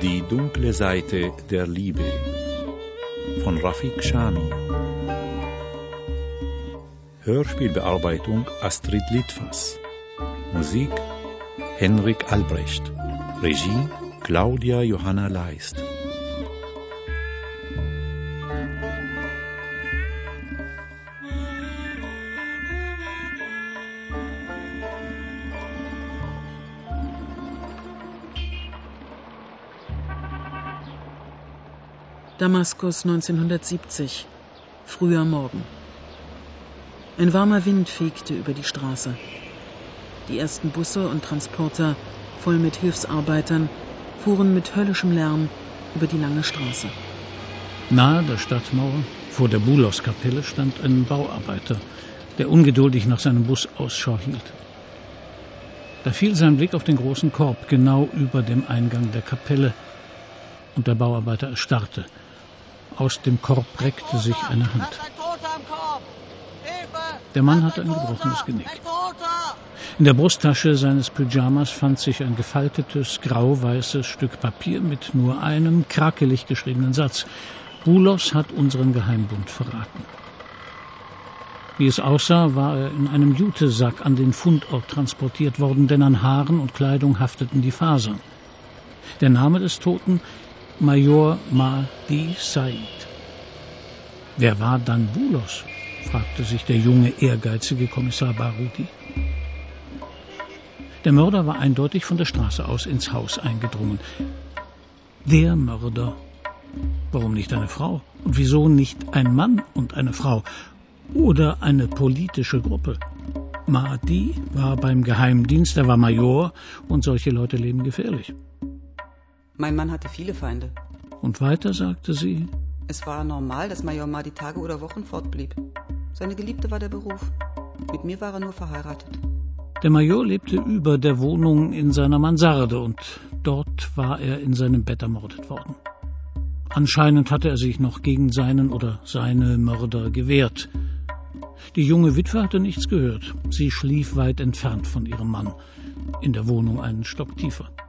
Die dunkle Seite der Liebe von Rafik Shami. Hörspielbearbeitung Astrid Litfas. Musik Henrik Albrecht. Regie Claudia Johanna Leist. Damaskus 1970. Früher Morgen. Ein warmer Wind fegte über die Straße. Die ersten Busse und Transporter, voll mit Hilfsarbeitern, fuhren mit höllischem Lärm über die lange Straße. Nahe der Stadtmauer, vor der Bulos-Kapelle, stand ein Bauarbeiter, der ungeduldig nach seinem Bus Ausschau hielt. Da fiel sein Blick auf den großen Korb genau über dem Eingang der Kapelle, und der Bauarbeiter erstarrte. Aus dem Korb reckte sich eine Hand. Der Mann hatte ein gebrochenes Genick. In der Brusttasche seines Pyjamas fand sich ein gefaltetes, grau-weißes Stück Papier mit nur einem krakelig geschriebenen Satz. Bulos hat unseren Geheimbund verraten. Wie es aussah, war er in einem Jutesack an den Fundort transportiert worden, denn an Haaren und Kleidung hafteten die Fasern. Der Name des Toten: Major Mahdi Said. Wer war dann Bulos? Fragte sich der junge, ehrgeizige Kommissar Baruti. Der Mörder war eindeutig von der Straße aus ins Haus eingedrungen. Der Mörder. Warum nicht eine Frau? Und wieso nicht ein Mann und eine Frau? Oder eine politische Gruppe? Mahdi war beim Geheimdienst, er war Major, und solche Leute leben gefährlich. Mein Mann hatte viele Feinde. Und weiter sagte sie: Es war normal, dass Major Mahdi Tage oder Wochen fortblieb. Seine Geliebte war der Beruf. Mit mir war er nur verheiratet. Der Major lebte über der Wohnung in seiner Mansarde, und dort war er in seinem Bett ermordet worden. Anscheinend hatte er sich noch gegen seinen oder seine Mörder gewehrt. Die junge Witwe hatte nichts gehört. Sie schlief weit entfernt von ihrem Mann, in der Wohnung einen Stock tiefer.